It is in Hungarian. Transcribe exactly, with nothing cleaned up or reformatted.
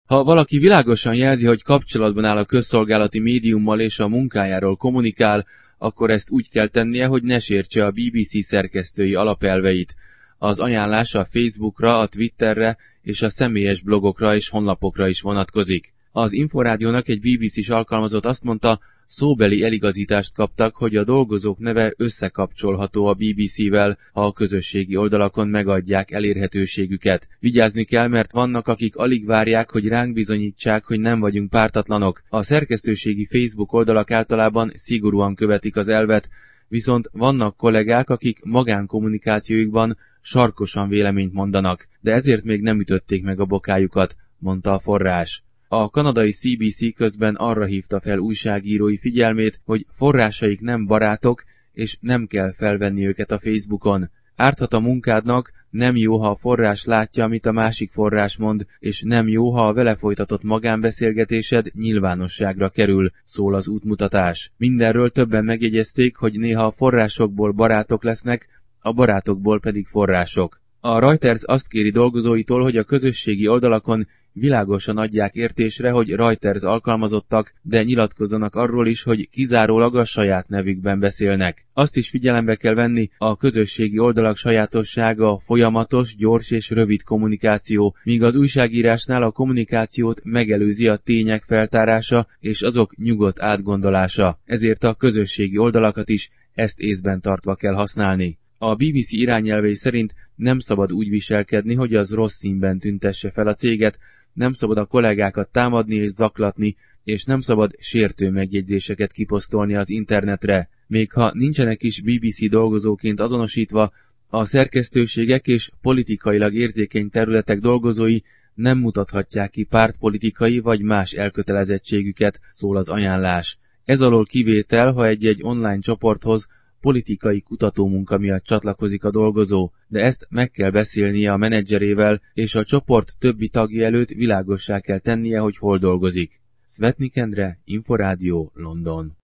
Ha valaki világosan jelzi, hogy kapcsolatban áll a közszolgálati médiummal és a munkájáról kommunikál, akkor ezt úgy kell tennie, hogy ne sértse a bé bé cé szerkesztői alapelveit. Az ajánlás a Facebookra, a Twitterre és a személyes blogokra és honlapokra is vonatkozik. Az Inforádiónak egy bé bé cés alkalmazott azt mondta, szóbeli eligazítást kaptak, hogy a dolgozók neve összekapcsolható a bé bé cével, ha a közösségi oldalakon megadják elérhetőségüket. Vigyázni kell, mert vannak, akik alig várják, hogy ránk bizonyítsák, hogy nem vagyunk pártatlanok. A szerkesztőségi Facebook oldalak általában szigorúan követik az elvet, viszont vannak kollégák, akik magánkommunikációjukban sarkosan véleményt mondanak, de ezért még nem ütötték meg a bokájukat, mondta a forrás. A kanadai cé bé cé közben arra hívta fel újságírói figyelmét, hogy forrásaik nem barátok, és nem kell felvenni őket a Facebookon. Árthat a munkádnak, nem jó, ha a forrás látja, amit a másik forrás mond, és nem jó, ha a vele folytatott magánbeszélgetésed nyilvánosságra kerül, szól az útmutatás. Mindenről többen megjegyezték, hogy néha a forrásokból barátok lesznek, a barátokból pedig források. A Reuters azt kéri dolgozóitól, hogy a közösségi oldalakon világosan adják értésre, hogy Reuters alkalmazottak, de nyilatkozzanak arról is, hogy kizárólag a saját nevükben beszélnek. Azt is figyelembe kell venni, a közösségi oldalak sajátossága a folyamatos, gyors és rövid kommunikáció, míg az újságírásnál a kommunikációt megelőzi a tények feltárása és azok nyugodt átgondolása. Ezért a közösségi oldalakat is ezt észben tartva kell használni. A bé bé cé irányelvei szerint nem szabad úgy viselkedni, hogy az rossz színben tüntesse fel a céget, nem szabad a kollégákat támadni és zaklatni, és nem szabad sértő megjegyzéseket kiposztolni az internetre. Még ha nincsenek is bé bé cé dolgozóként azonosítva, a szerkesztőségek és politikailag érzékeny területek dolgozói nem mutathatják ki pártpolitikai vagy más elkötelezettségüket, szól az ajánlás. Ez alól kivétel, ha egy-egy online csoporthoz politikai kutatómunka miatt csatlakozik a dolgozó, de ezt meg kell beszélnie a menedzserével, és a csoport többi tagja előtt világossá kell tennie, hogy hol dolgozik. Svetnik Endre, Inforádió, London.